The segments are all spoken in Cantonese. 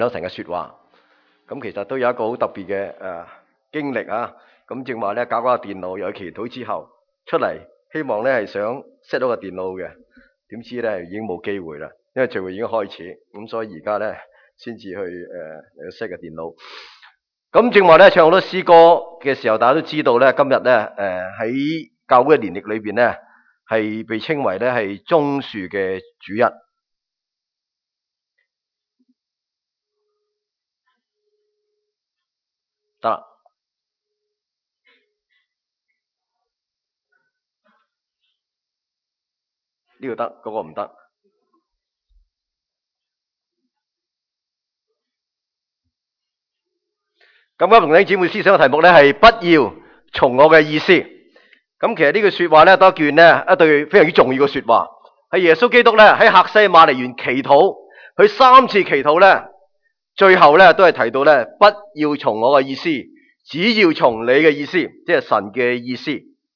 有神嘅說話。咁其實都有一個好特別嘅經歷啊。咁正話咧搞個電腦，又去祈禱之後出嚟，希望咧係想 set 到個電腦嘅，點知咧已經冇機會啦，因為聚會已經開始，咁所以而家咧先至去嚟 set 個電腦。咁正話咧唱好多詩歌嘅時候，大家都知道咧，今日咧喺教會嘅年曆裏邊咧係被稱為咧係棕樹嘅主日。得啦，呢個得，嗰個唔得。咁今日同弟兄姊妹思想嘅題目咧係不要從我嘅意思。咁其實呢句說話咧都一段咧一對非常之重要嘅說話，係耶穌基督咧喺客西馬尼園祈禱，佢3次祈禱咧，最後咧都係提到咧不要從我嘅意思，只要從你嘅意思，即係神嘅意思。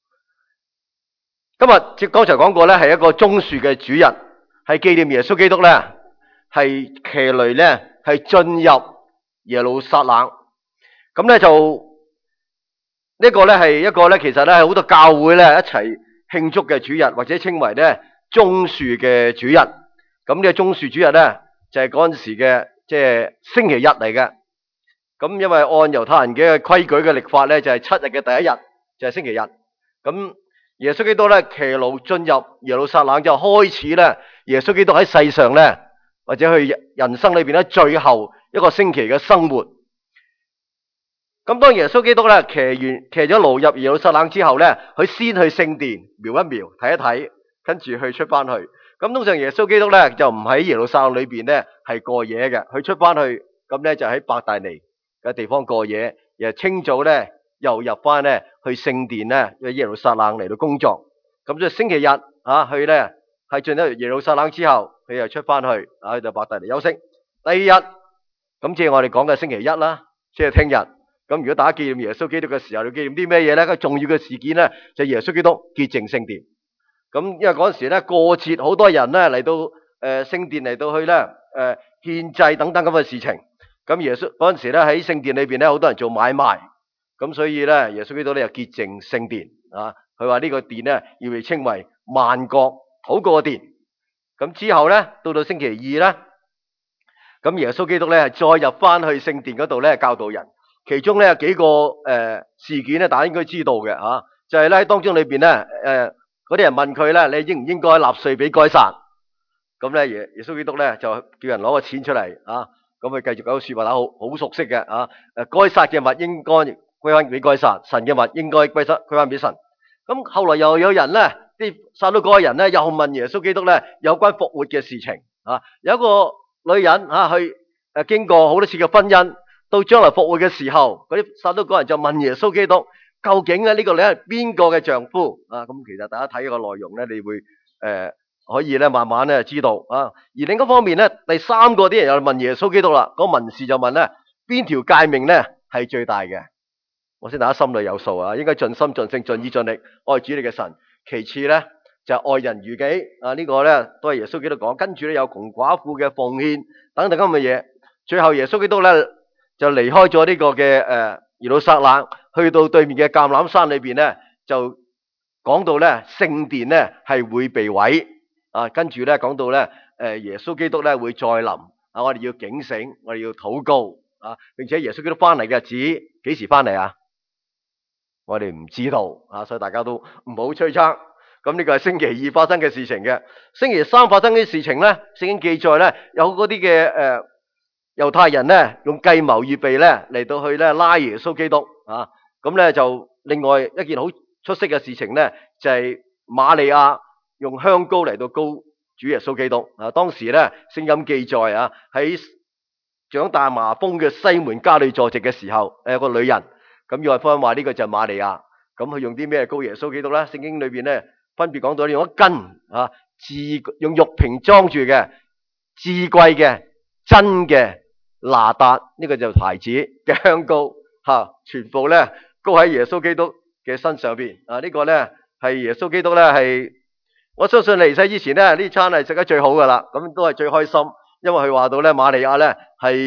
今日剛才講過咧係一個棕樹嘅主日，係紀念耶穌基督咧係騎驢咧係進入耶路撒冷。咁咧就呢個咧係一個咧其實咧係好多教會咧一齊慶祝嘅主日，或者稱為咧棕樹嘅主日。咁呢個棕樹主日咧就係嗰陣時嘅即係星期日嚟嘅。咁因為按猶太人嘅規矩嘅曆法咧就係7日嘅第一日就係星期日。咁耶穌基督咧騎驢進入耶路撒冷，就開始咧耶穌基督喺世上咧或者去人生裏邊咧最後一個星期嘅生活。咁當耶穌基督咧騎咗驢入耶路撒冷之後咧，佢先去聖殿瞄一瞄睇一睇，跟住去出翻去。咁通常耶穌基督咧就唔喺耶路撒冷裏邊咧係過夜嘅，佢出翻去咁咧就喺伯大尼嘅地方過夜，然後清早咧又入翻咧去聖殿咧去耶路撒冷嚟到工作。咁所以星期日去咧係進咗耶路撒冷之後，佢又出翻去去到伯大尼休息。第二日咁即係我哋講嘅星期一啦，即係聽日。咁如果大家紀念耶穌基督嘅時候，要紀念啲咩嘢咧？個重要嘅事件咧就係耶穌基督潔淨聖殿。咁因為嗰陣時咧過節，好多人咧嚟到聖殿嚟到去咧獻祭等等咁嘅事情。咁耶穌嗰陣時咧喺聖殿裏邊咧好多人做買賣，咁所以咧耶穌基督咧又潔淨聖殿啊。佢話呢個殿咧要被稱為萬國禱告嘅殿。咁之後咧到星期二咧，咁耶穌基督咧再入翻去聖殿嗰度咧教導人。其中咧有幾個事件咧，大家應該知道嘅就係咧喺當中裏邊咧嗰啲人問佢咧，你應唔應該納稅俾該撒？咁咧耶穌基督咧就叫人攞個錢出嚟咁佢繼續講說話，大家好熟悉嘅該撒嘅物應該歸翻俾該撒，神嘅物應該歸翻俾神。咁後來又有人咧，啲撒都該人咧又問耶穌基督咧有關復活嘅事情有一個女人去經過好多次嘅婚姻。到將來復活嘅時候，嗰啲撒都該人就問耶穌基督，究竟咧呢個你係邊個嘅丈夫咁其實大家睇個內容咧，你會可以咧慢慢咧知道而另一方面咧，第三個啲人又問耶穌基督啦，嗰文士就問咧邊條誡命咧係最大嘅？我先大家心裏有數應該盡心盡性盡意盡力愛主你嘅神。其次咧就係愛人如己呢個咧都係耶穌基督講。跟住咧有窮寡婦嘅奉獻等等咁嘅嘢。最後耶穌基督咧就離開咗呢個嘅耶路撒冷，去到對面嘅橄欖山裏邊咧，就講到咧聖殿咧係會被毀跟住咧講到咧耶穌基督咧會再臨我哋要警醒，我哋要禱告並且耶穌基督翻嚟嘅日子幾時翻嚟啊？我哋唔知道所以大家都唔好推測。咁呢個係星期二發生嘅事情嘅。星期三發生啲事情咧，聖經記載咧有嗰啲嘅猶太人咧用計謀預備咧嚟到去咧拉耶穌基督咁咧就另外一件好出色嘅事情咧，就係瑪利亞用香膏嚟到膏主耶穌基督當時咧聖經記載喺長大麻風嘅西門家裏坐席嘅時候，有個女人咁約翰福音話呢個就係瑪利亞。咁佢用啲咩膏耶穌基督咧？聖經裏邊咧分別講到用一斤用玉瓶裝住嘅至貴嘅真嘅拿達呢個就牌子嘅香膏全部咧膏喺耶穌基督嘅身上邊呢個咧係耶穌基督咧係我相信離世之前咧呢餐係食得最好噶啦，咁都係最開心，因為佢話到咧瑪利亞咧係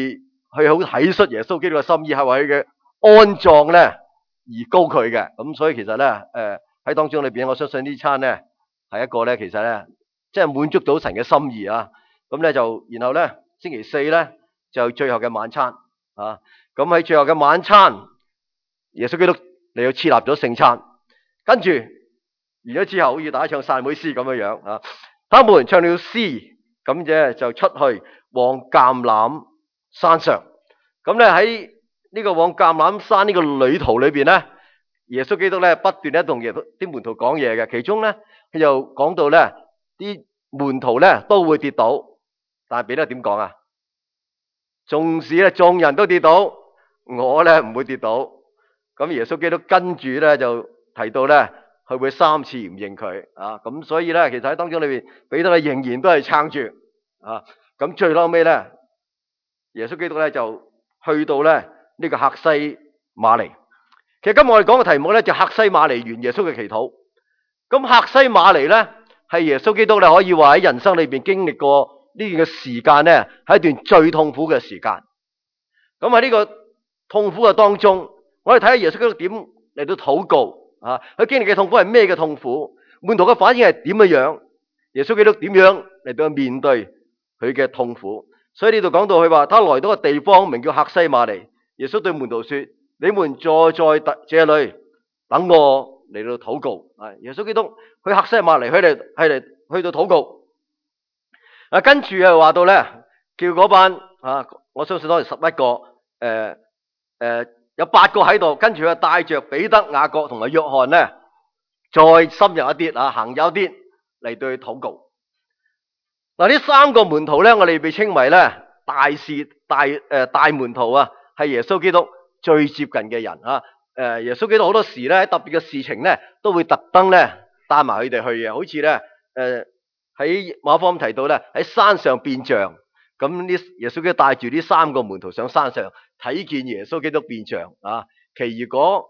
佢好體恤耶穌基督嘅心意，係為佢嘅安葬咧而膏佢嘅。咁所以其實咧，喺當中裏邊，我相信呢餐咧係一個咧，其實咧即係滿足到神嘅心意啊。咁咧就然後咧星期四咧就最後嘅晚餐啊。咁喺最後嘅晚餐，耶穌基督嚟到設立咗聖餐，跟住完咗之後，好似大家唱讚美詩咁樣樣啊。他們唱了詩，咁啫就出去往橄欖山上。咁咧喺呢個往橄欖山呢個旅途裏邊咧，耶穌基督咧不斷咧同啲門徒講嘢嘅。其中咧佢就講到咧啲門徒咧都會跌倒，但係彼得點講啊？縱使咧眾人都跌倒，我咧唔會跌倒。咁耶穌基督跟住咧就提到咧，佢會3次唔認佢啊。咁所以咧，其實喺當中裏邊，彼得咧仍然都係撐住啊。咁最後尾咧，耶穌基督咧就去到咧呢個客西馬尼。其實今日我哋講嘅題目咧就客西馬尼園耶穌嘅祈禱。咁客西馬尼咧係耶穌基督咧可以話喺人生裏邊經歷過呢段嘅時間咧，係一段最痛苦嘅時間。咁喺呢個痛苦嘅當中，我哋睇下耶穌基督點嚟到禱告啊！佢經歷嘅痛苦係咩嘅痛苦？門徒嘅反應係點嘅樣？耶穌基督點樣嚟到面對佢嘅痛苦？所以呢度講到佢話，他來到個地方名叫客西馬尼。耶穌對門徒說：你們坐在這裏，等我嚟到禱告。啊！耶穌基督去客西馬尼，佢哋去到禱告。啊，跟住又話到咧，叫嗰班啊，我相信當時11個，有8個喺度，跟住佢帶着彼得、雅各同埋約翰咧，再深入一啲啊，行有啲嚟對佢禱告。嗱，呢3個門徒咧，我哋被稱為咧大門徒啊，係耶穌基督最接近嘅人啊。耶穌基督好多時咧喺特別嘅事情咧，都會特登咧帶埋佢哋去嘅，好似咧喺馬可福音提到咧喺山上變像。咁呢耶穌基督帶住呢3個門徒上山上睇見耶穌基督變像啊，其餘嗰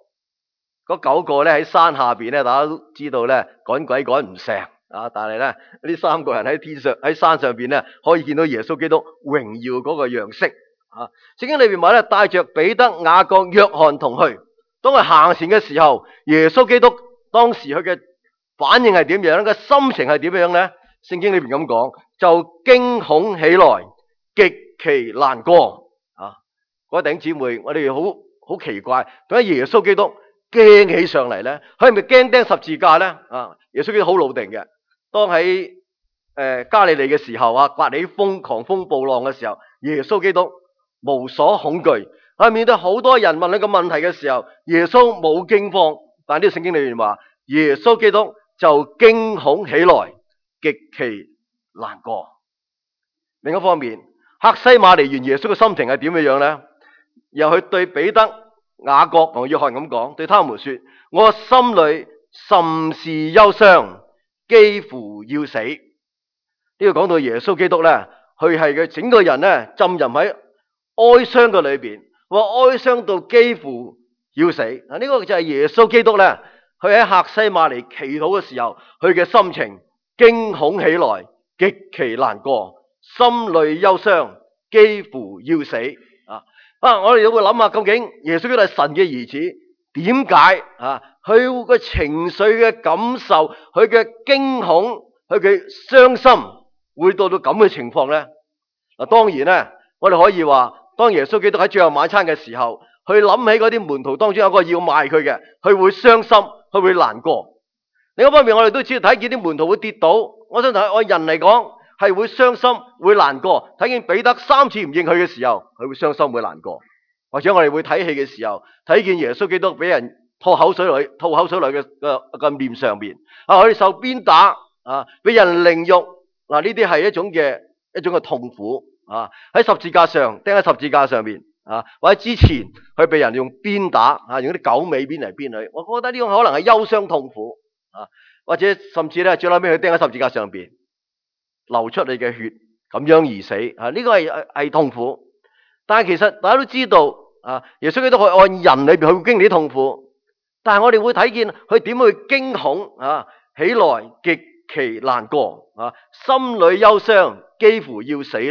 9個咧喺山下邊咧，大家都知道咧趕鬼趕唔成啊，但係咧呢3個人喺天上喺山上邊咧可以見到耶穌基督榮耀嗰個樣式啊。聖經裏邊話咧，帶着彼得、雅各、約翰同去。當佢行前嘅時候，耶穌基督當時佢嘅反應係點樣？個心情係點樣咧？聖經裏邊咁講，就驚恐起來，極其難過啊！各位弟兄姊妹，我哋好奇怪，點解耶穌基督驚起上嚟咧？佢係咪驚釘十字架咧？啊！耶穌基督好老定嘅，當喺加利利嘅時候啊，刮起狂風暴浪嘅時候，耶穌基督無所恐懼。喺面對好多人問佢個問題嘅時候，耶穌冇驚慌。但係呢個聖經裏面話，耶穌基督就驚恐起來，極其難過。另一方面，客西馬尼園耶穌嘅心情係點樣咧？又去對彼得、雅各同約翰咁講，對他們說：我心裏甚是憂傷，幾乎要死。呢個講到耶穌基督咧，佢係佢整個人咧浸淫喺哀傷嘅裏邊，話哀傷到幾乎要死。嗱，呢個就係耶穌基督咧，佢喺客西馬尼祈禱嘅時候，佢嘅心情驚恐起來，極其難過，心裏憂傷，幾乎要死。我哋都會諗下，究竟耶穌基督係神嘅兒子，點解啊？佢個情緒嘅感受，佢嘅驚恐，佢嘅傷心，會到咁嘅情況咧？嗱，當然咧，我哋可以話，當耶穌基督喺最後晚餐嘅時候，佢諗起嗰啲門徒當中有一個要賣佢嘅，佢會傷心，佢會難過。另一方面，我哋都知道睇見啲門徒會跌倒，我想睇按人嚟講係會傷心，會難過。睇見彼得3次唔認佢嘅時候，佢會傷心，會難過。或者我哋會睇戲嘅時候，睇見耶穌基督俾人吐口水落嘅面上邊啊，佢受鞭打啊，俾人凌辱嗱，呢啲係一種嘅痛苦啊。喺十字架上釘喺十字架上面啊，或者之前佢俾人用鞭打啊，用啲狗尾鞭嚟鞭佢。我覺得呢種可能係憂傷痛苦啊，或者甚至咧最後尾佢釘喺十字架上邊流出你嘅血，咁樣而死啊，呢個係痛苦。但係其實大家都知道啊，耶穌基督佢按人裏邊佢會經歷啲痛苦，但係我哋會睇見佢點去驚恐啊，起來極其難過啊，心裏憂傷，幾乎要死咧。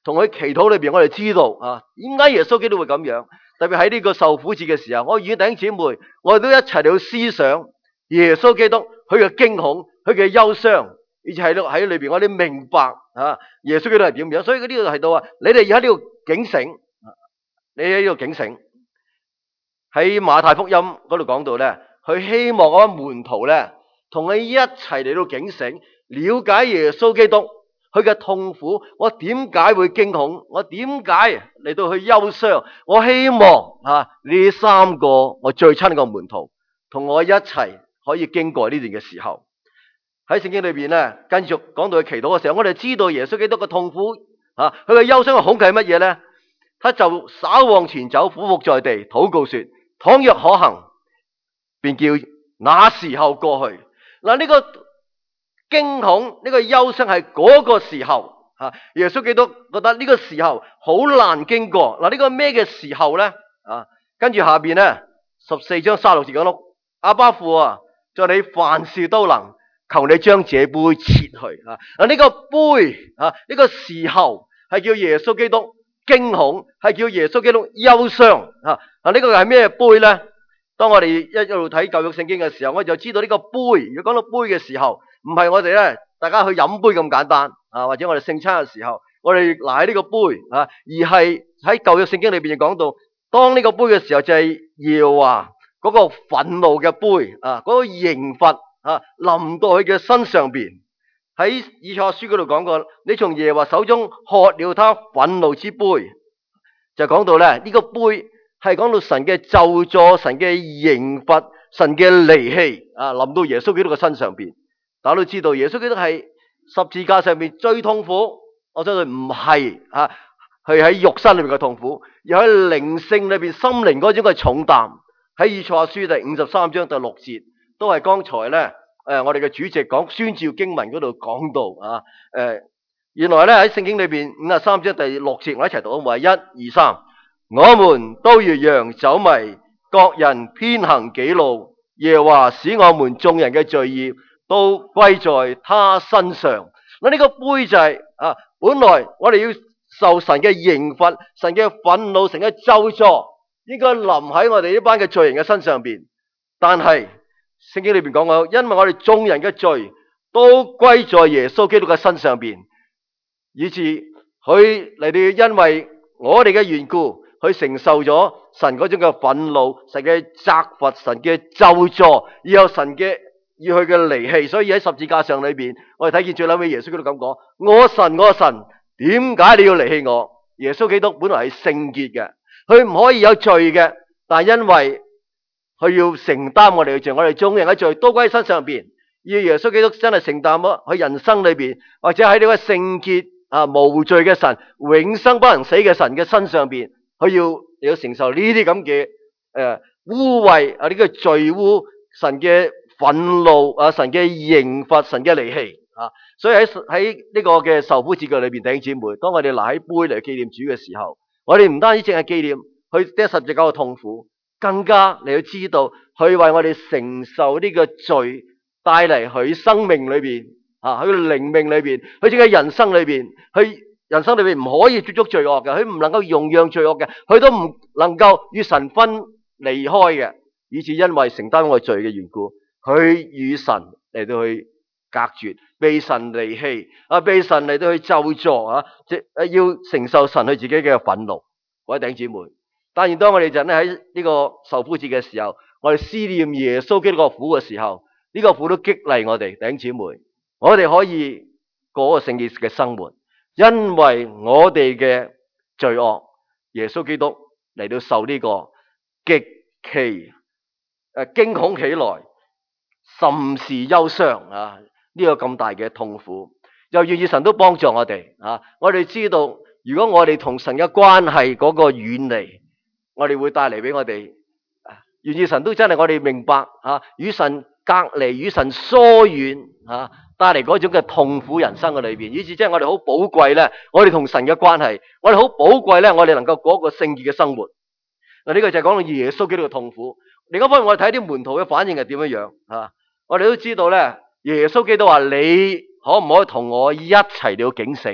同佢祈禱裏邊，我哋知道啊，點解耶穌基督會咁樣？特別喺呢個受苦節嘅時候，我與弟兄姊妹，我哋都一齊嚟去思想耶穌基督佢嘅驚恐、佢嘅憂傷，以至喺裏邊我哋明白啊，耶穌基督係點樣。所以呢度提到啊，你哋要喺呢度警醒，你喺呢度警醒。喺馬太福音嗰度講到咧，佢希望嗰班門徒咧，同佢一齊嚟到警醒，了解耶穌基督佢嘅痛苦，我點解會驚恐？我點解嚟到去憂傷？我希望呢三個我最親嘅門徒同我一齊可以經過呢段嘅時候。喺聖經裏邊咧，跟住講到佢祈禱嘅時候，我哋知道耶穌基督嘅痛苦佢嘅憂傷嘅恐懼係乜嘢咧？他就稍往前走，俯伏在地，禱告說：倘若可行，便叫那時候過去。嗱，呢個驚恐，呢個憂傷係嗰個時候，耶穌基督覺得呢個時候好難經過。嗱，呢個咩嘅時候咧？跟住下邊咧14章36節講到：阿爸父啊，在你凡事都能，求你將這杯撤去。呢個杯呢個時候係叫耶穌基督驚恐，係叫耶穌基督憂傷。呢個係咩杯咧？當我哋一路睇舊約聖經嘅時候，我就知道呢個杯。如果講到杯嘅時候，唔係我哋咧大家去飲杯咁簡單或者我哋聖餐嘅時候，我哋拿呢個杯而係喺舊約聖經裏邊就講到，當呢個杯嘅時候就係耶和華嗰個憤怒嘅杯嗰個刑罰臨到佢嘅身上邊。喺以賽亞書嗰度講過，你從耶和華手中喝了他憤怒之杯，就講到咧呢個杯係講到神嘅咒詛、神嘅刑罰、神嘅離棄臨到耶穌基督嘅身上邊。大家都知道耶穌基督係十字架上面最痛苦，我相信唔係佢喺肉身裏面嘅痛苦，而喺靈性裏邊、心靈嗰種嘅重擔。喺以賽亞書第53章第6節，都係剛才咧我哋嘅主席講宣召經文嗰度講到原來咧喺聖經裏邊53章第6節，我一齊讀啊，為1、2、3，我們都如羊走迷，各人偏行己路，耶和華使我們眾人嘅罪孽都歸在他身上。嗱，呢個杯就係本來我哋要受神嘅刑罰、神嘅憤怒、神嘅咒詛，應該臨喺我哋呢班嘅罪人嘅身上邊。但係聖經裏邊講過，因為我哋眾人嘅罪都歸在耶穌基督嘅身上邊，以致佢嚟到因為我哋嘅緣故，佢承受咗神嗰種嘅憤怒、神嘅責罰、神嘅咒詛，以後神嘅要佢嘅離棄。所以喺十字架上裏邊，我哋睇見最後尾耶穌基督咁講：我神，我神，點解你要離棄我？耶穌基督本來係聖潔嘅，佢唔可以有罪嘅，但因為佢要承擔我哋嘅罪，我哋眾人嘅罪都歸喺身上邊。要耶穌基督真係承擔咗佢人生裏邊，或者喺呢個聖潔無罪嘅神、永生不能死嘅神嘅身上邊，佢要承受呢啲咁嘅污穢呢個罪污、神嘅憤怒神嘅刑罰、神嘅離棄所以喺呢個嘅受苦節嘅裏邊，弟兄姊妹，當我哋拿起杯嚟紀念主嘅時候，我哋唔單止淨係紀念佢釘十字架嘅痛苦，更加你要知道佢為我哋承受呢個罪帶嚟佢生命裏邊佢嘅靈命裏邊，佢整個人生裏邊，佢人生裏邊唔可以接觸罪惡嘅，佢唔能夠容讓罪惡嘅，佢都唔能夠與神分離開嘅，以致因為承擔我罪嘅緣故，佢與神嚟到去隔絕，被神離棄被神嚟到去咒詛要承受神佢自己嘅憤怒。各位弟兄姊妹，但係當我哋就喺呢個受苦節嘅時候，我哋思念耶穌基督個苦嘅時候，呢個苦都激勵我哋弟兄姊妹，我哋可以過個聖潔嘅生活，因為我哋嘅罪惡，耶穌基督嚟到受呢個極其驚恐起來，甚是憂傷呢個咁大嘅痛苦，又願意神都幫助我哋我哋知道，如果我哋同神嘅關係嗰個遠離，我哋會帶嚟俾我哋願意神都真係我哋明白與神隔離、與神疏遠帶嚟嗰種嘅痛苦人生嘅裏邊，以至即係我哋好寶貴咧，我哋同神嘅關係，我哋好寶貴咧，我哋能夠過一個聖潔嘅生活。嗱，呢個就係講到耶穌基督嘅痛苦。另一方面，我哋睇啲門徒嘅反應係點樣樣我哋都知道咧，耶穌基督話：你可唔可以同我一齊了警醒？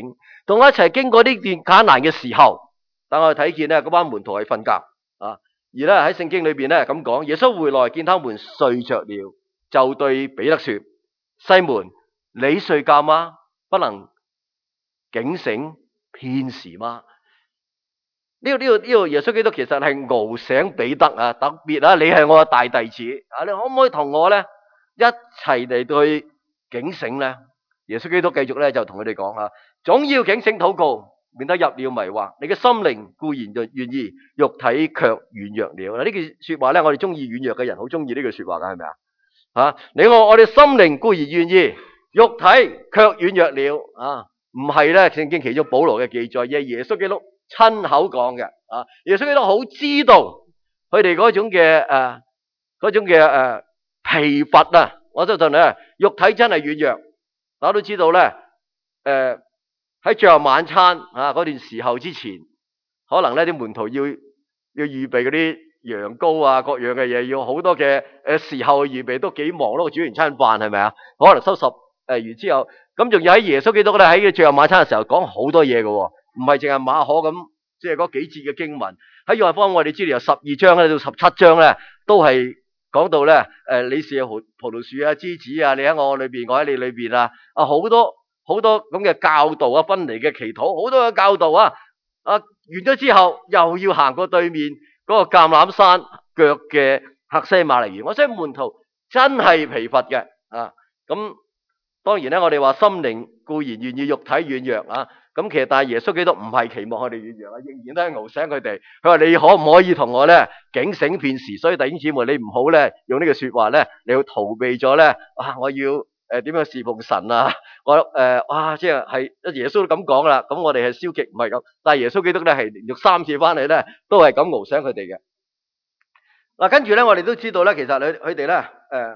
同我一齊經過呢段艱難嘅時候，但我哋睇見咧嗰班門徒係瞓覺啊。而咧喺聖經裏邊咧咁講，耶穌回來見他們睡着了，就對彼得說：西門，你睡覺嗎？不能警醒片時嗎？呢個耶穌基督其實係熬醒彼得啊，特別啊，你係我嘅大弟子啊，你可唔可以同我咧一齊嚟到去警醒咧？耶穌基督繼續咧就同佢哋講啊，總要警醒禱告，免得入了迷惑。你嘅心靈固然就願意，肉體卻軟弱了。呢句說話咧，我哋中意軟弱嘅人好中意呢句說話噶，係咪啊？吓，你我哋心靈固然願意，肉體卻軟弱了啊！唔係咧，聖經其中保羅嘅記載，而係耶穌基督親口講嘅啊！耶穌基督好知道佢哋嗰種嘅疲乏啊！我相信咧，肉體真係軟弱。大家都知道咧，喺最後晚餐啊嗰段時候之前，可能咧啲門徒要預備嗰啲羊羔啊各樣嘅嘢，要好多嘅時候預備，都幾忙咯。煮完餐飯係咪啊？可能收拾完之後，咁仲要喺耶穌基督咧喺最後晚餐嘅時候講好多嘢嘅，唔係淨係馬可咁，即係嗰幾節嘅經文。喺約翰福音我哋知道由12章咧到17章咧，都係講到咧你是葡萄樹啊枝子啊，你喺我裏邊，我喺你裏邊啊，好多咁嘅教導啊，分離嘅祈禱，好多嘅教導啊，完咗之後又要行過對面嗰個橄欖山腳嘅客西馬尼園。我相信門徒真係疲乏嘅啊。咁當然咧，我哋話心靈固然願意，肉體軟弱啊。咁其實但係耶穌基督唔係期望佢哋軟弱啊，仍然都係熬醒佢哋。佢話你可唔可以同我咧警醒片時？所以弟兄姊妹，你唔好咧用呢個說話咧，你要逃避咗咧我要點樣侍奉神啊？即係耶穌都咁講啦。咁我哋係消極唔係咁，但係耶穌基督咧係連續3次翻嚟咧，都係咁熬醒佢哋嘅。嗱，跟住咧，我哋都知道咧，其實佢哋咧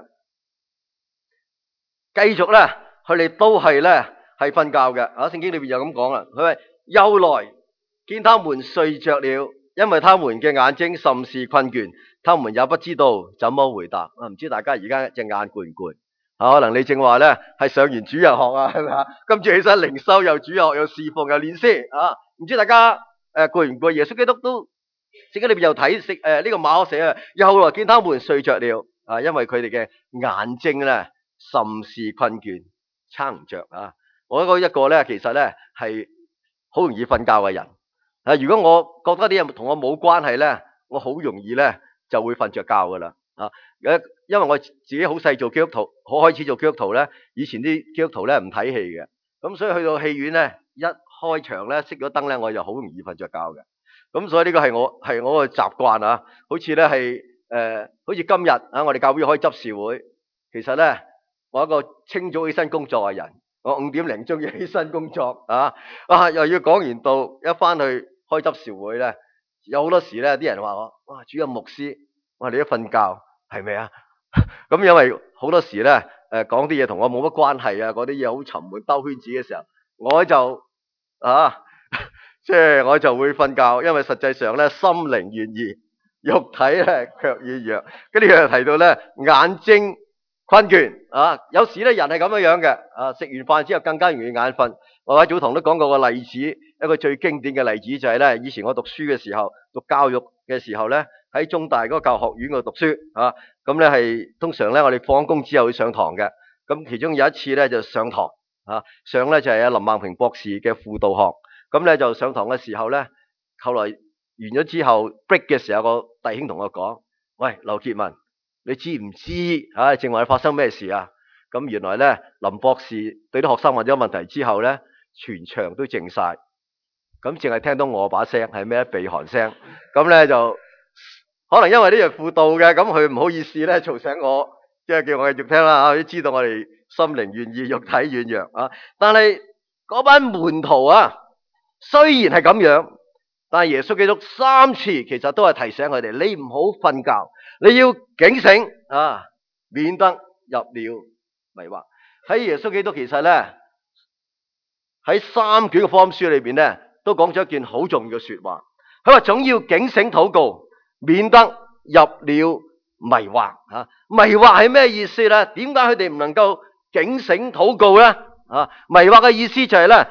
繼續咧，佢哋都係咧係瞓覺嘅。聖經裏邊就咁講啦，佢話又來見他們睡着了，因為他們嘅眼睛甚是困倦，他們也不知道怎麼回答。唔知大家而家隻眼攰唔攰？可能你正話咧係上完主日學啊，係咪啊？今朝起身靈修又主日學又侍奉又練詩啊，唔知大家攰唔攰？耶穌基督都聖經裏邊又睇呢個馬可寫啊，又來見他們睡着了啊，因為佢哋嘅眼睛咧甚是困倦，撐唔着啊。我覺得一個咧，其實咧係好容易瞓覺嘅人啊。如果我覺得啲嘢同我冇關係咧，我好容易咧就會瞓着覺噶啦啊。因為我自己好細做基督徒，好開始做基督徒咧，以前啲基督徒咧唔睇戲嘅，咁所以去到戲院咧一開場咧熄咗燈咧，我就好容易瞓着覺嘅。咁所以呢個係我嘅習慣啊。好似咧好似今日啊，我哋教會開執事會，其實咧我一個清早起身工作嘅人，我5點零鐘要起身工作啊，又要講完道，一翻去開執事會咧，有好多時咧啲人話我，哇，主任牧師，我話你都瞓覺係咪啊？咁因為好多時咧講啲嘢同我冇乜關係啊，嗰啲嘢好沉悶兜圈子嘅時候，我就即係我就會瞓覺，因為實際上咧心靈願意，肉體咧卻軟弱。跟住佢又提到咧眼睛困倦啊，有時咧人係咁樣嘅啊，食完飯之後更加容易眼瞓。我喺早堂都講過個例子，一個最經典嘅例子就係咧，以前我讀書嘅時候，讀教育嘅時候咧，喺中大嗰個教學院嗰度讀書啊，咁咧係通常咧我哋放工之後去上堂嘅，咁其中有一次咧就上堂啊，上咧就係阿林孟平博士嘅輔導學，咁咧就上堂嘅時候咧，後來完咗之後 break 嘅時候，個弟兄同我講：喂，劉傑文，你知唔知正話發生咩事啊？咁原來咧林博士對啲學生問咗問題之後咧，全場都靜晒，咁淨係聽到我把聲係咩鼻鼾聲，咁咧就可能因為呢樣輔導嘅，咁佢唔好意思咧嘈醒我，即係叫我繼續聽啦。都知道我哋心靈願意，肉體軟弱啊。但係嗰班門徒啊，雖然係咁樣，但係耶穌基督3次其實都係提醒佢哋：你唔好瞓覺，你要警醒啊，免得入了迷惑。喺耶穌基督其實咧喺3卷嘅福音書裏邊咧，都講咗一件好重要嘅說話。佢話總要警醒禱告，免得入了迷惑。迷惑係咩意思咧？點解佢哋唔能夠警醒禱告咧？迷惑嘅意思就係咧，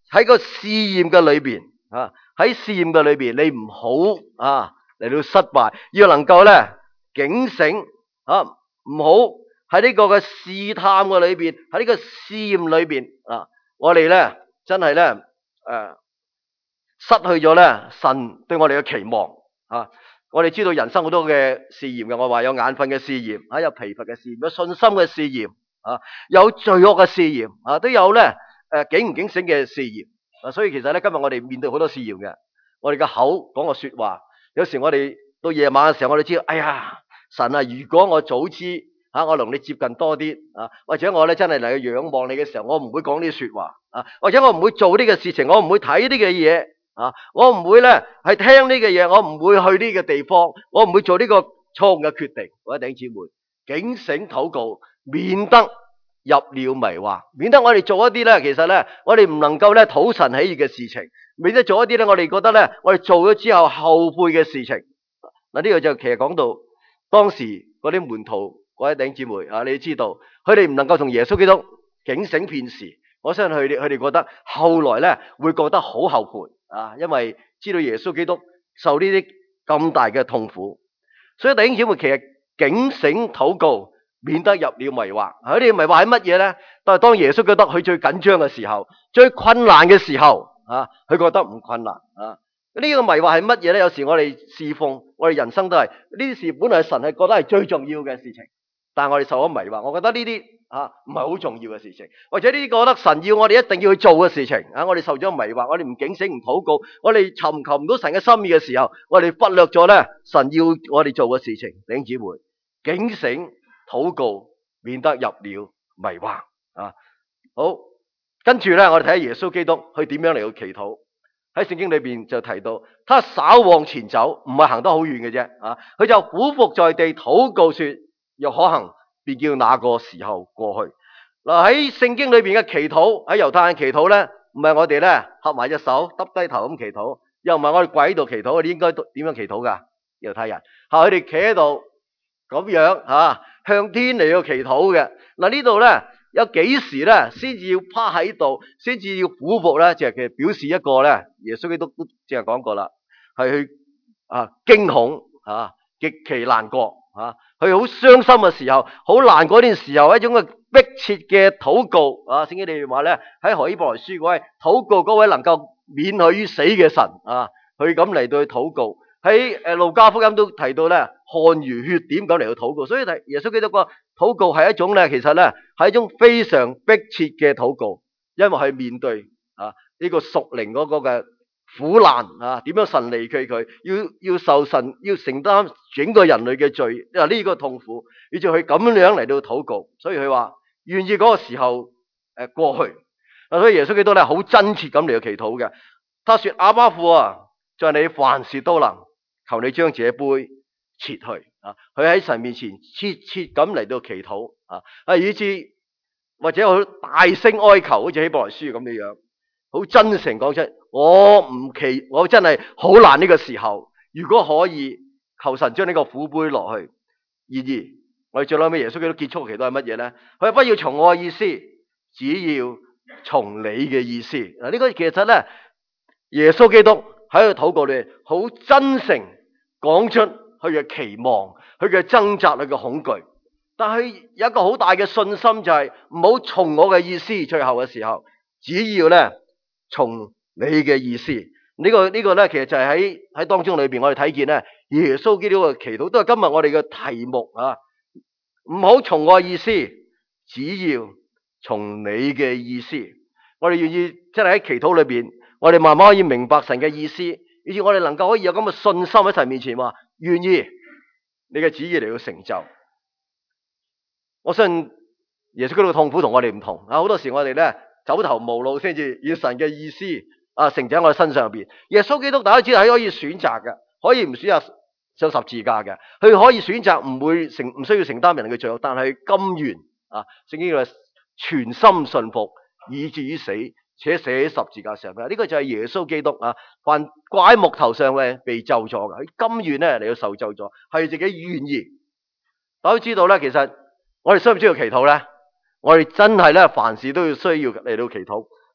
喺個試驗嘅裏邊啊，喺試驗嘅裏邊，你唔好啊嚟到失敗，要能夠咧警醒啊，唔好喺呢個嘅試探嘅裏邊，喺呢個試驗裏邊啊，我哋咧真係咧失去咗咧神對我哋嘅期望啊！我哋知道人生好多嘅試驗嘅，我話有眼瞓嘅試驗，有疲乏嘅試驗，有信心嘅試驗啊，有罪惡嘅試驗啊，都有咧警唔警醒嘅試驗啊！所以其實咧今日我哋面對好多試驗嘅，我哋嘅口講個說話，有時我哋到夜晚嘅時候，我哋知道，哎呀，神啊，如果我早知我同你接近多啲啊，或者我咧真係嚟去仰望你嘅時候，我唔會講呢啲說話啊，或者我唔會做呢個事情，我唔會睇呢個嘢。我唔會咧係聽呢個嘢，我唔會去呢個地方，我唔會做呢個錯誤嘅決定。我弟兄姊妹，警醒禱告，免得入了迷惑，免得我哋做一啲咧，其實咧我哋唔能夠咧討神喜悅嘅事情，免得做一啲咧我哋覺得咧我哋做咗之後後悔嘅事情。嗱，呢個就其實講到當時嗰啲門徒，各位弟兄姊妹啊，你知道佢哋唔能夠同耶穌基督警醒片時，我相信佢哋覺得後來咧會覺得好後悔。因為知道耶穌基督受呢啲咁大嘅痛苦，所以弟兄姊妹其實警醒禱告，免得入了迷惑。佢哋迷惑係乜嘢咧？但係當耶穌基督佢最緊張嘅時候，最困難嘅時候，佢覺得唔困難。呢個迷惑係乜嘢咧？有時我哋侍奉，我哋人生都係呢啲事，本來神係覺得係最重要嘅事情，但係我哋受咗迷惑，我覺得呢啲唔係好重要嘅事情，或者呢啲覺得神要我哋一定要去做嘅事情，我哋受咗迷惑，我哋唔警醒唔禱告，我哋尋求唔到神嘅心意嘅時候，我哋忽略咗咧神要我哋做嘅事情。弟兄姊妹，警醒禱告，免得入了迷惑。好，跟住咧我哋睇下耶穌基督佢點樣嚟到祈禱。喺聖經裏邊就提到，他稍往前走，唔係行得好遠嘅啫，佢就俯伏在地禱告說，若可行，便叫那個時候過去。喺聖經裏邊嘅祈禱，喺猶太人祈禱咧，唔係我哋咧合埋隻手耷低頭咁祈禱，又唔係我哋跪喺度祈禱，我哋應該點樣祈禱噶？猶太人佢哋企喺度咁樣向天嚟到祈禱嘅。呢度咧有幾時咧先至要趴喺度，先至要俯伏咧？就係其實表示一個咧，耶穌基督都正係講過啦，係去驚恐極其難過佢好傷心嘅時候，好難過嗰段時候，一種嘅迫切嘅禱告聖經裏面話咧，喺希伯來書嗰位禱告嗰位能夠免許於死嘅神佢咁嚟到去禱告。喺路加福音都提到咧，汗如血點咁嚟到禱告。所以耶穌基督個禱告係一種咧，其實咧係一種非常迫切嘅禱告，因為佢面對呢個屬靈嗰個嘅苦難點樣神離棄佢，要受神要承擔整個人類嘅罪，呢個痛苦，以至佢咁樣嚟到禱告。所以佢話願意嗰個時候過去。所以耶穌基督咧好真切咁嚟到祈禱嘅。他說：阿爸父在你凡事都能，求你將這杯撤去。佢喺神面前切咁嚟到祈禱以至或者好大聲哀求，好似希伯來書咁嘅樣，好真誠講出我真係好難呢個時候，如果可以求神將呢個苦杯落去。然而我哋最後尾耶穌基督結束嘅祈禱係乜嘢咧？佢話不要從我嘅意思，只要從你嘅意思。呢個其實咧耶穌基督喺度禱告裏好真誠講出佢嘅期望，佢嘅掙扎，佢嘅恐懼。但係有一個好大嘅信心，就係唔好從我嘅意思，最後嘅時候只要咧從你嘅意思。呢個咧其實就係喺當中裏邊我哋睇見咧耶穌基督嘅祈禱，都係今日我哋嘅題目唔好從我嘅意思，只要從你嘅意思。我哋願意真係喺祈禱裏邊，我哋慢慢可以明白神嘅意思，以至我哋能夠可以有咁嘅信心喺神面前話，願意你嘅旨意嚟到成就。我相信耶穌基督嘅痛苦同我哋唔同好多時我哋咧走投無路先至以神嘅意思成就喺我哋身上邊。耶穌基督大家知道係可以選擇嘅，可以唔選擇上十字架嘅，佢可以選擇唔需要承擔人嘅罪惡，但係甘願聖經話全心信服以至於死，且死喺十字架上嘅。呢個就係耶穌基督凡掛喺木頭上嘅被咒詛嘅，佢甘願咧嚟到受咒詛，係自己願意。大家都知道咧，其實我哋需唔需要祈禱咧？我哋真係咧凡事都要需要嚟到祈禱。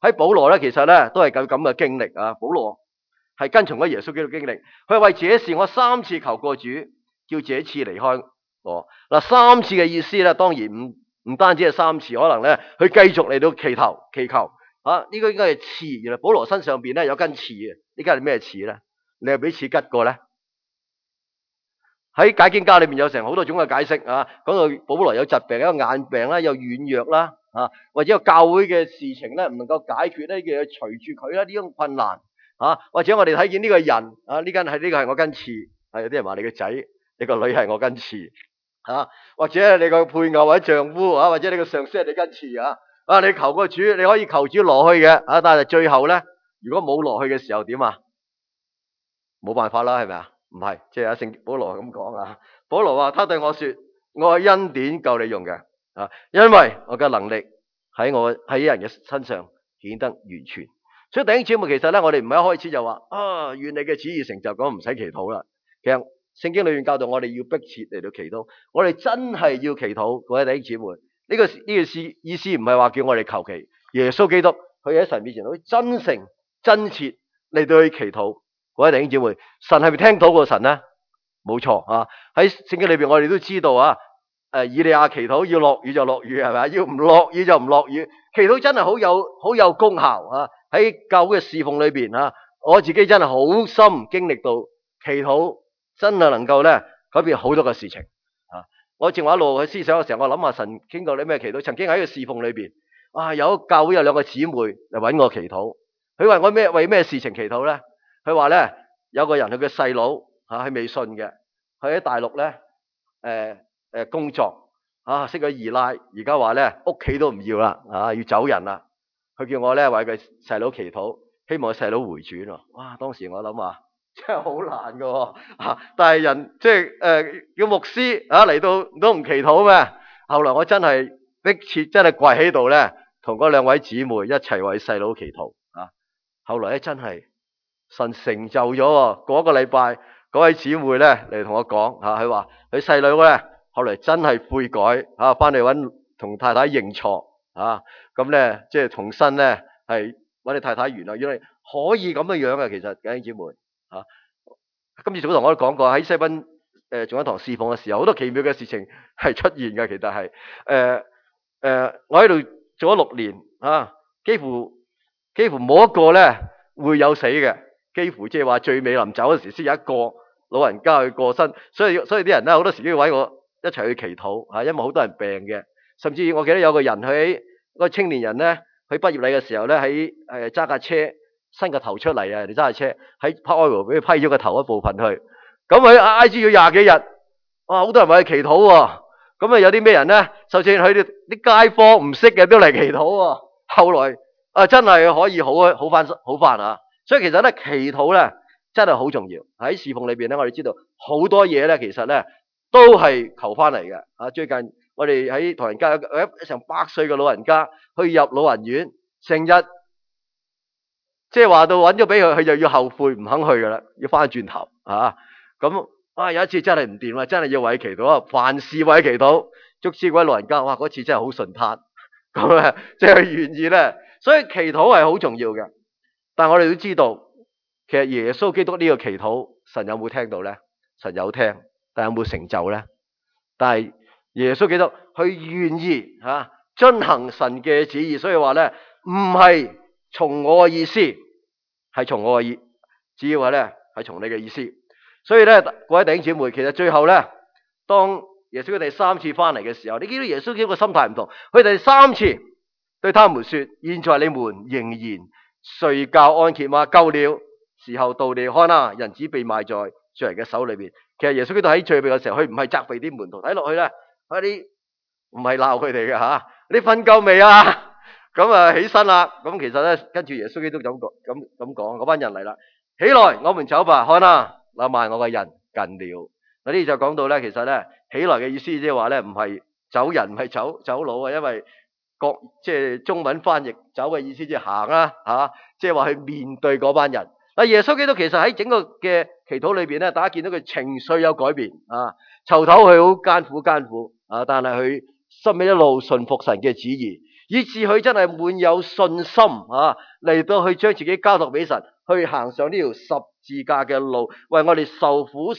喺保羅咧，其實咧都係咁嘅經歷啊。保羅係跟從咗耶穌基督經歷，佢為這事我3次求過主，叫這次離開我。嗱，3次嘅意思咧，當然唔單止係3次，可能咧佢繼續嚟到祈求啊。呢個應該係刺，原來保羅身上邊咧有根刺嘅，呢根係咩刺咧？你係俾刺吉過咧？喺解經家裏面有成好多種嘅解釋啊，講到保羅有疾病，有眼病啦，有軟弱啦，啊，或者有教會嘅事情咧唔能夠解決咧，嘅隨住佢啦呢種困難啊，或者我哋睇見呢個人啊，呢個係我根刺，有啲人話你個仔、你個女係我根刺啊，或者你個配偶或者丈夫啊，或者你個上司係你根刺啊，你求個主，你可以求主落去嘅啊，但係最後咧，如果冇落去嘅時候點啊？冇辦法啦，係咪啊？唔係，即係阿聖保羅咁講啊。保羅話：他對我說，我嘅恩典夠你用嘅啊，因為我嘅能力喺人嘅身上顯得完全。所以弟兄姊妹，其實咧，我哋唔係一開始就話願你嘅旨意成就，咁唔使祈禱啦。其實聖經裏面教導我哋要迫切嚟到祈禱，我哋真係要祈禱。各位弟兄姊妹，呢個意思唔係話叫我哋求其耶穌基督佢喺神面前好真誠真切嚟到去祈禱。各位弟兄姊妹，神係咪聽禱過神咧？冇錯啊！喺聖經裏邊，我哋都知道啊。以利亞祈禱要落雨就落雨，係咪？要唔落雨就唔落雨。祈禱真係好有功效啊！喺教會嘅侍奉裏邊啊，我自己真係好深經歷到祈禱真係能夠咧改變好多嘅事情啊！我正話一路去思想嘅時候，我諗下神經過啲咩祈禱。曾經喺個侍奉裏邊有教會有2個姊妹嚟搵我祈禱，佢話我為咩事情祈禱咧？佢話咧有個人佢嘅細佬佢未信嘅，佢喺大陸咧工作識咗2奶，而家話咧屋企都唔要啦要走人啦。佢叫我咧為佢細佬祈禱，希望佢細佬回轉喎。哇！當時我諗真係好難噶但係人即係叫牧師嚟到都唔祈禱咩？後來我真係迫切真係跪喺度咧，同嗰2位姊妹一齊為細佬祈禱後來咧真係。神成就咗喎，過一個禮拜，嗰位姊妹咧嚟同我講佢話佢細佬咧後來真係悔改翻嚟同太太認錯咁咧即係重新咧係揾你太太原來可以咁樣嘅。其實弟兄姊妹今次早堂我都講過喺西賓仲有一堂侍奉嘅時候，好多奇妙嘅事情係出現嘅。其實係我喺度做咗6年幾乎冇一個咧會有死嘅。幾乎即係話最尾臨走嗰時先有一個老人家去過身，所以啲人咧好多時都要搵我一齊去祈禱因為好多人病嘅，甚至我記得有個人喺個青年人咧，佢畢業禮嘅時候咧喺揸架車伸個頭出嚟人哋揸架車喺 Park Oil 俾佢批咗個頭一部分去，咁佢 IG 要20幾日，好多人為佢祈禱喎，咁有啲咩人咧，就算佢哋啲街坊唔識嘅都嚟祈禱喎，後來真係可以好翻所以其實咧祈禱咧真係好重要，喺侍奉裏邊咧，我哋知道好多嘢咧，其實咧都係求翻嚟嘅。最近我哋喺唐人街有成100歲嘅老人家去入老人院，成日即係話到揾咗俾佢，佢就要後悔唔肯去噶啦，要翻轉頭咁有一次真係唔掂啦，真係要為祈禱凡事為祈禱，足之嗰位老人家嗰次真係好順攤咁即係願意咧，所以祈禱係好重要嘅。但我哋都知道，其實耶穌基督呢個祈禱，神有冇聽到咧？神有聽，但有冇成就咧？但係耶穌基督佢願意遵行神嘅旨意，所以話咧唔係從我嘅意思，係從我嘅意，只要話咧係從你嘅意思。所以咧，各位弟兄姊妹，其實最後咧，當耶穌佢第3次翻嚟嘅時候，你見到耶穌基督嘅心態唔同，佢第3次對他們說：現在你們仍然睡覺安歇嗎？夠了，時候到了，看人子被賣在罪人嘅手裏邊。其實耶穌基督喺最尾嘅時候，佢唔係責備啲門徒，睇落去咧，啲唔係鬧佢哋嘅你瞓夠未啊？咁起身啦。咁其實咧，跟住耶穌基督咁講，嗰班人嚟啦，起來，我們走吧。看那賣我嘅人近了。呢就講到咧，其實咧起來嘅意思即係話咧，唔係走人，唔係走佬因為即係中文翻譯走嘅意思即係行即係話去面對嗰班人。耶穌基督其實喺整個嘅祈禱裏邊咧，大家見到佢情緒有改變頭頭佢好艱苦但係佢心裏一路順服神嘅旨意， 以致佢真係滿有信心嚟到去將自己交託俾神，去行上呢條十字架嘅路，為我哋受苦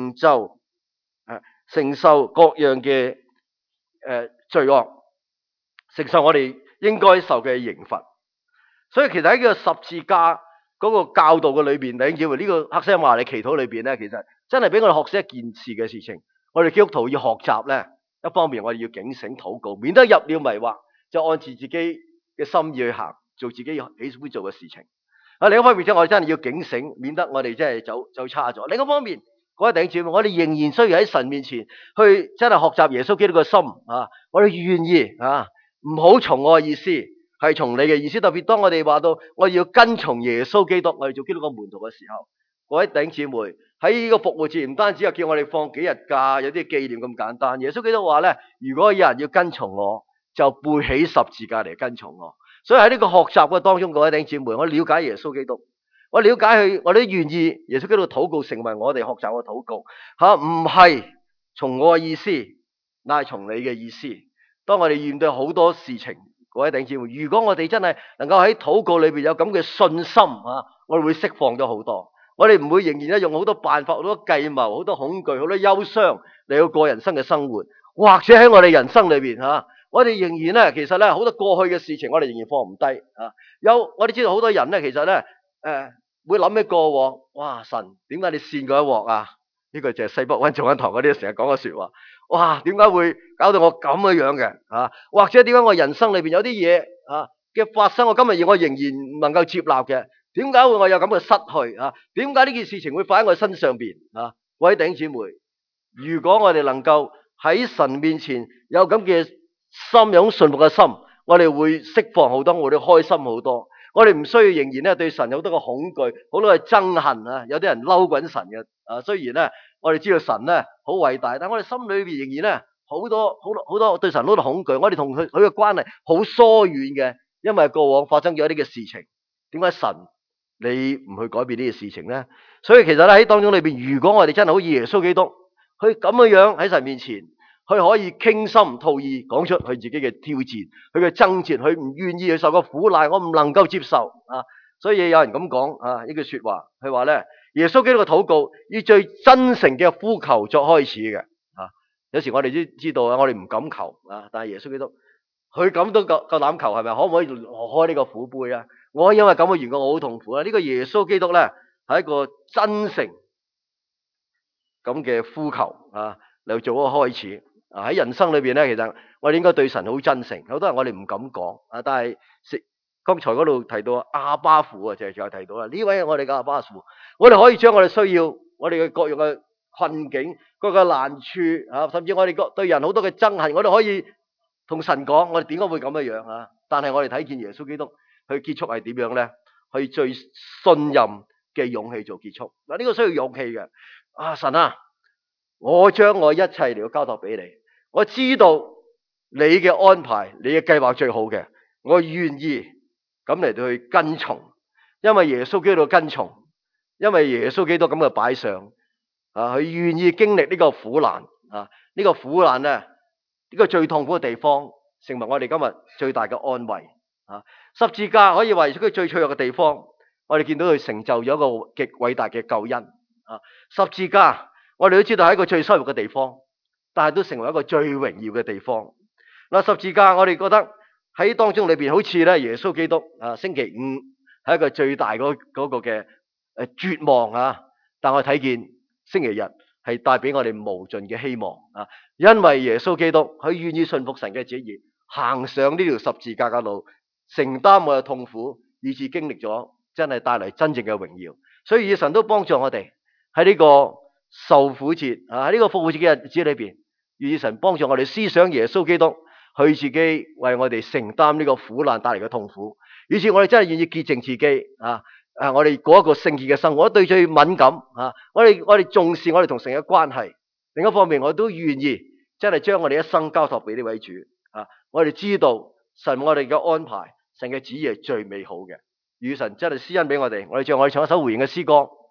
承受各樣嘅罪惡，承受我哋應該受嘅刑罰。所以其實喺呢個十字架嗰個教導嘅裏邊，弟兄姊妹，呢個客西馬尼祈禱裏邊咧，其實真係俾我哋學識一件事嘅事情。我哋基督徒要學習咧，一方面我哋要警醒禱告，免得入了迷惑，就按住自己嘅心意去行，做自己喜歡做嘅事情。另一方面我哋真係要警醒，免得我哋真係走差咗。另一方面，各位弟兄姊妹，我哋仍然需要喺神面前去真係學習耶穌基督嘅心我哋願意唔好從我嘅意思，係從你嘅意思。特別當我哋話到我要跟從耶穌基督，我哋做基督嘅門徒嘅時候，各位弟兄姊妹，喺呢個復活節唔單止係叫我哋放幾日假，有啲紀念咁簡單。耶穌基督話咧，如果有人要跟從我，就背起十字架嚟跟從我。所以喺呢個學習嘅當中，各位弟兄姊妹，我了解耶穌基督，我了解佢，我都願意耶穌基督嘅禱告成為我哋學習嘅禱告唔係從我嘅意思，乃係從你嘅意思。當我哋面對好多事情，各位弟兄姊妹，如果我哋真係能夠喺禱告裏邊有咁嘅信心我哋會釋放咗好多。我哋唔會仍然咧用好多辦法、好多計謀、好多恐懼、好多憂傷嚟到過人生嘅生活，或者喺我哋人生裏邊我哋仍然咧，其實咧好多過去嘅事情，我哋仍然放唔低我哋知道好多人咧，其實咧會諗起過往，哇！神點解你扇過一鑊啊？呢個就係西北灣眾恩堂嗰啲成日講嘅說話。哇！點解會搞到我咁嘅樣嘅或者點解我人生裏邊有啲嘢嘅發生，我今日我仍然唔能夠接納嘅？點解會我有咁嘅失去點解呢件事情會發喺我身上邊各位弟兄姊妹，如果我哋能夠喺神面前有咁嘅心，有信服嘅心，我哋會釋放好多，我哋開心好多。我哋唔需要仍然咧對神有好多嘅恐懼，好多嘅憎恨有啲人嬲滾神嘅雖然咧我哋知道神咧好偉大，但我哋心裏邊仍然咧好多對神好多恐懼。我哋同佢嘅關係好疏遠嘅，因為過往發生咗一啲嘅事情。點解神你唔去改變呢件事情咧？所以其實咧喺當中裏邊，如果我哋真係好似耶穌基督，佢咁樣喺神面前，佢可以傾心吐意講出佢自己嘅挑戰，佢嘅掙扎，佢唔願意去受個苦難，我唔能夠接受所以有人咁講呢句說話，佢話咧耶穌基督嘅禱告以最真誠嘅呼求作開始嘅有時我哋都知道我哋唔敢求但係耶穌基督佢咁都夠膽求，係咪？可唔可以攞開呢個苦杯啊？我因為咁嘅緣故，我好痛苦呢個耶穌基督咧係一個真誠咁嘅呼求嚟做一個開始喺人生裏邊咧，其實我哋應該對神好真誠。好多人我哋唔敢講但係剛才嗰度提到阿爸父就係仲有提到啦，呢位係我哋嘅阿爸父，我哋可以將我哋需要，我哋嘅各樣嘅困境、各個難處甚至我哋對人好多嘅憎恨，我哋可以同神講，我哋點解會咁嘅樣但係我哋睇見耶穌基督佢結束係點樣咧？去最信任嘅勇氣做結束呢個需要勇氣嘅神我將我一切嚟到交託俾你，我知道你嘅安排、你嘅計劃最好嘅，我願意咁嚟到去跟從，因為耶穌基督跟從，因為耶穌基督咁嘅擺上佢願意經歷呢個苦難呢個苦難咧，呢個最痛苦嘅地方，成為我哋今日最大嘅安慰十字架可以話係佢最脆弱嘅地方，我哋見到佢成就咗一個極偉大嘅救恩十字架我哋都知道係一個最羞辱嘅地方，但係都成為一個最榮耀嘅地方十字架我哋覺得喺當中裏邊，好似咧耶穌基督星期五係一個最大嗰個嘅絕望但我睇見星期日係帶俾我哋無盡嘅希望因為耶穌基督佢願意信服神嘅旨意，行上呢條十字架嘅路，承擔我嘅痛苦，以致經歷咗真係帶嚟真正嘅榮耀。所以神都幫助我哋喺呢個受苦節喺呢個復活節嘅日子裏邊，願意神幫助我哋思想耶穌基督佢自己為我哋承擔呢個苦難帶嚟嘅痛苦，以致我哋真係願意潔淨自己我哋過一個聖潔嘅生活。我對最敏感我哋重視我哋同神嘅關係。另一方面，我都願意真係將我哋一生交託俾呢位主我哋知道神我哋嘅安排，神嘅旨意係最美好嘅。與神真係施恩俾我哋，我哋唱一首回應嘅詩歌。